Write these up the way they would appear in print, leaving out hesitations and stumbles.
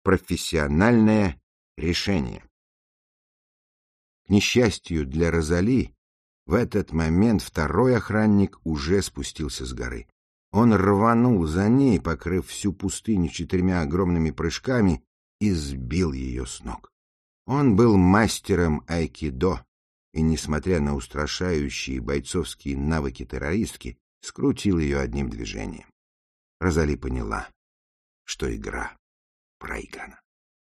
профессиональное решение. К несчастью для Розали, в этот момент второй охранник уже спустился с горы. Он рванул за ней, покрыв всю пустыню 4 огромными прыжками, и сбил ее с ног. Он был мастером айкидо, и, несмотря на устрашающие бойцовские навыки террористки, скрутил ее одним движением. Розали поняла, что игра проиграна.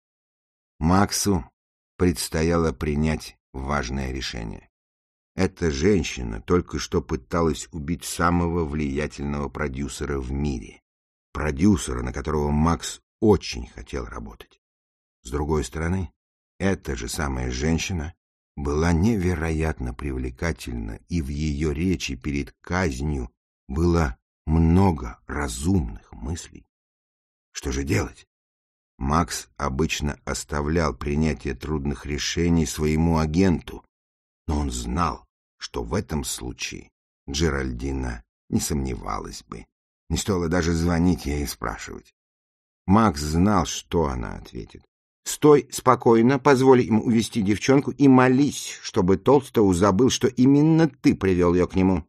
Максу предстояло принять важное решение. Эта женщина только что пыталась убить самого влиятельного продюсера в мире, продюсера, на которого Макс очень хотел работать. С другой стороны, эта же самая женщина была невероятно привлекательна, и в ее речи перед казнью было много разумных мыслей. Что же делать? Макс обычно оставлял принятие трудных решений своему агенту, но он знал, что в этом случае Джеральдина не сомневалась бы. Не стоило даже звонить ей и спрашивать. Макс знал, что она ответит. «Стой спокойно, позволь им увести девчонку и молись, чтобы Толстоу забыл, что именно ты привел ее к нему».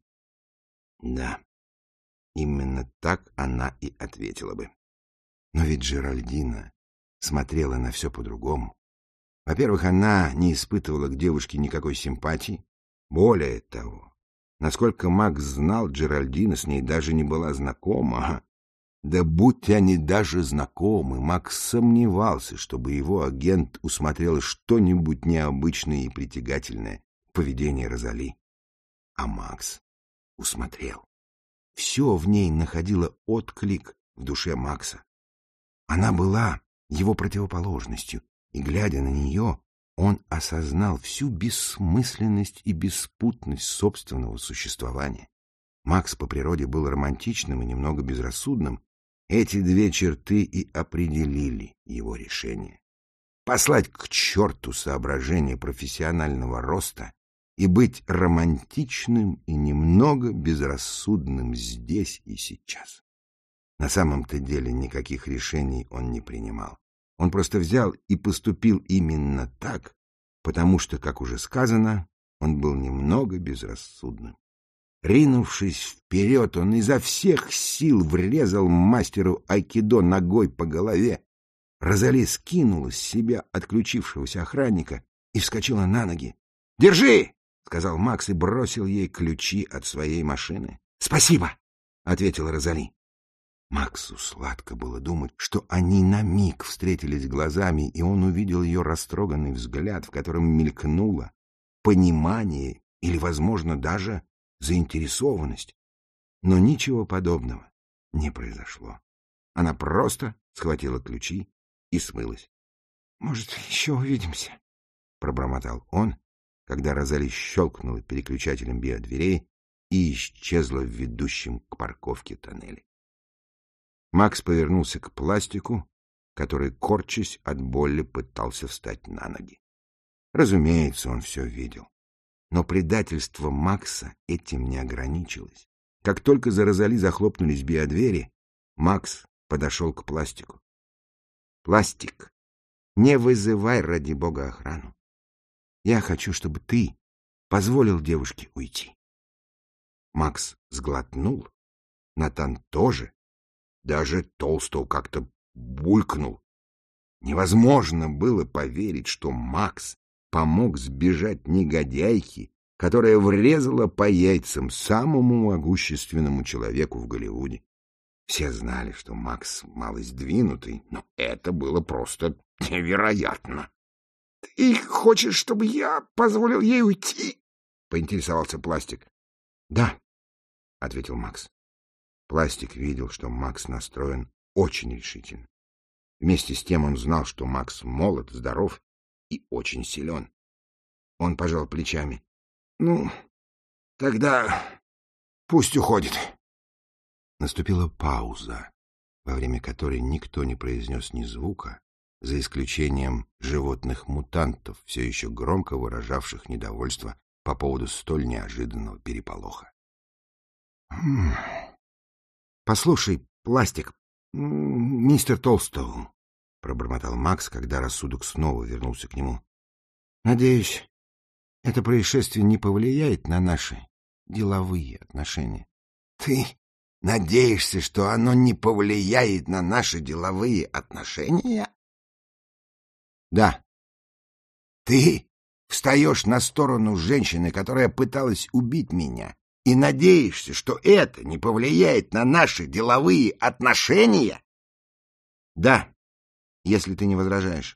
Да, именно так она и ответила бы. Но ведь Джеральдина смотрела на все по-другому. Во-первых, она не испытывала к девушке никакой симпатии. Более того, насколько Макс знал, Джеральдина с ней даже не была знакома. Да будь они даже знакомы, Макс сомневался, чтобы его агент усмотрел что-нибудь необычное и притягательное в поведении Розали. А Макс усмотрел. Все в ней находило отклик в душе Макса. Она была его противоположностью, и, глядя на нее, он осознал всю бессмысленность и беспутность собственного существования. Макс по природе был романтичным и немного безрассудным. Эти две черты и определили его решение. Послать к черту соображения профессионального роста и быть романтичным и немного безрассудным здесь и сейчас. На самом-то деле никаких решений он не принимал. Он просто взял и поступил именно так, потому что, как уже сказано, он был немного безрассудным. Ринувшись вперед, он изо всех сил врезал мастеру айкидо ногой по голове. Розали скинула с себя отключившегося охранника и вскочила на ноги. «Держи!» — сказал Макс и бросил ей ключи от своей машины. «Спасибо!» — ответила Розали. Максу сладко было думать, что они на миг встретились глазами, и он увидел ее растроганный взгляд, в котором мелькнуло понимание или, возможно, даже заинтересованность. Но ничего подобного не произошло. Она просто схватила ключи и смылась. — Может, еще увидимся? — пробормотал он, когда Розали щелкнула переключателем биодверей и исчезла в ведущем к парковке тоннеле. Макс повернулся к пластику, который, корчась от боли, пытался встать на ноги. Разумеется, он все видел. Но предательство Макса этим не ограничилось. Как только за Розали захлопнулись биодвери, Макс подошел к пластику. — Пластик, не вызывай, ради бога, охрану. Я хочу, чтобы ты позволил девушке уйти. Макс сглотнул. Натан тоже. Даже Толстоу как-то булькнул. Невозможно было поверить, что Макс помог сбежать негодяйке, которая врезала по яйцам самому могущественному человеку в Голливуде. Все знали, что Макс малость двинутый, но это было просто невероятно. — Ты хочешь, чтобы я позволил ей уйти? — поинтересовался Пластик. — Да, — ответил Макс. Пластик видел, что Макс настроен очень решительно. Вместе с тем он знал, что Макс молод, здоров и очень силен. Он пожал плечами. — Ну, тогда пусть уходит. Наступила пауза, во время которой никто не произнес ни звука, за исключением животных-мутантов, все еще громко выражавших недовольство по поводу столь неожиданного переполоха. — Послушай, Пластик, мистер Толстоу, пробормотал Макс, когда рассудок снова вернулся к нему. — Надеюсь, это происшествие не повлияет на наши деловые отношения. — Ты надеешься, что оно не повлияет на наши деловые отношения? — Да. — Ты встаешь на сторону женщины, которая пыталась убить меня, и надеешься, что это не повлияет на наши деловые отношения? — Да, если ты не возражаешь.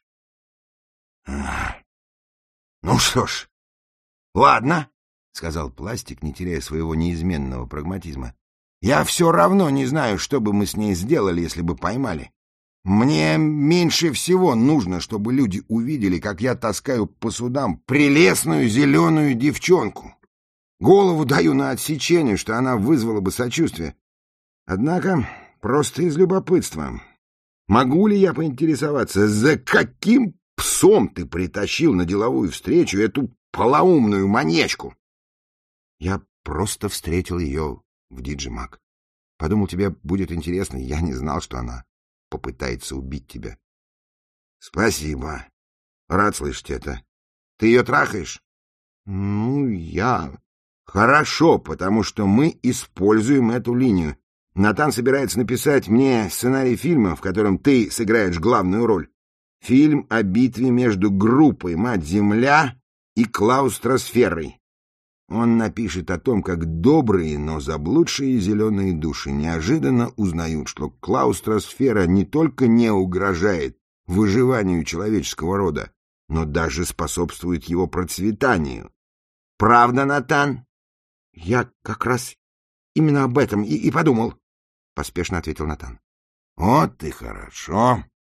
— Ну что ж, ладно, — сказал Пластик, не теряя своего неизменного прагматизма. — Я все равно не знаю, что бы мы с ней сделали, если бы поймали. Мне меньше всего нужно, чтобы люди увидели, как я таскаю по судам прелестную зеленую девчонку. Голову даю на отсечение, что она вызвала бы сочувствие. Однако просто из любопытства. Могу ли я поинтересоваться, за каким псом ты притащил на деловую встречу эту полоумную маньячку? Я просто встретил ее в Диджимак. Подумал, тебе будет интересно, я не знал, что она попытается убить тебя. — Спасибо. Рад слышать это. Ты ее трахаешь? — Ну, я... — Хорошо, потому что мы используем эту линию. Натан собирается написать мне сценарий фильма, в котором ты сыграешь главную роль. Фильм о битве между группой «Мать-Земля» и «Клаустросферой». Он напишет о том, как добрые, но заблудшие зеленые души неожиданно узнают, что клаустросфера не только не угрожает выживанию человеческого рода, но даже способствует его процветанию. Правда, Натан? — Я как раз именно об этом и подумал, — поспешно ответил Натан. — Вот и хорошо.